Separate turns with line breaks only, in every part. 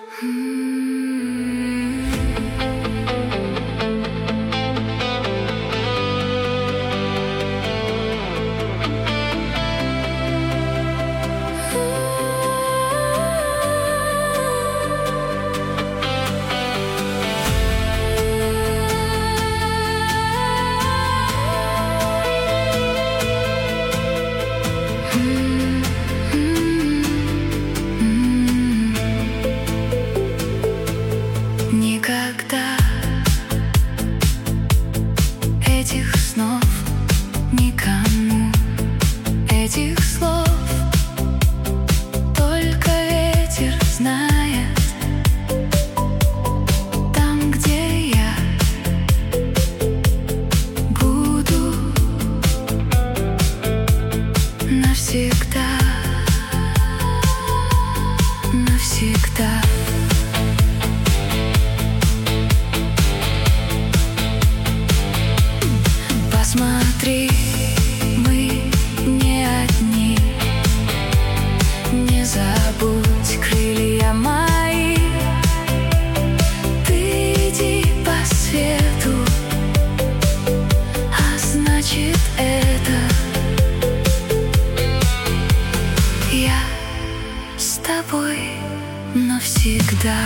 Никогда этих снов, никому этих слов, только ветер знает. Там, где я буду навсегда, навсегда. Посмотри, мы не одни. Не забудь крылья мои. Ты иди по свету, а значит это я с тобой навсегда.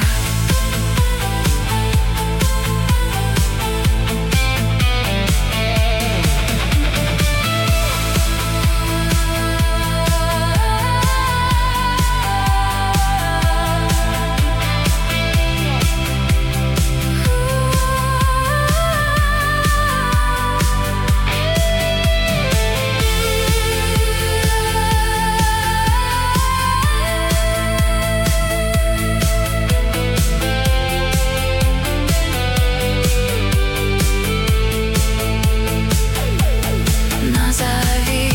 Назови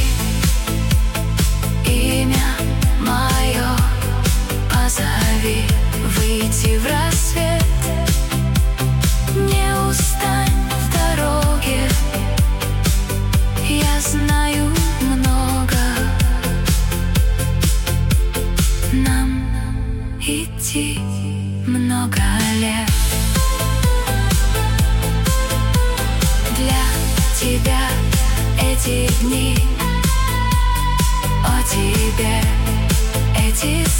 имя мое, позови выйти в рассвет. Не устань в дороге, я знаю много. Нам идти много лет. Для тебя эти дни, о тебе эти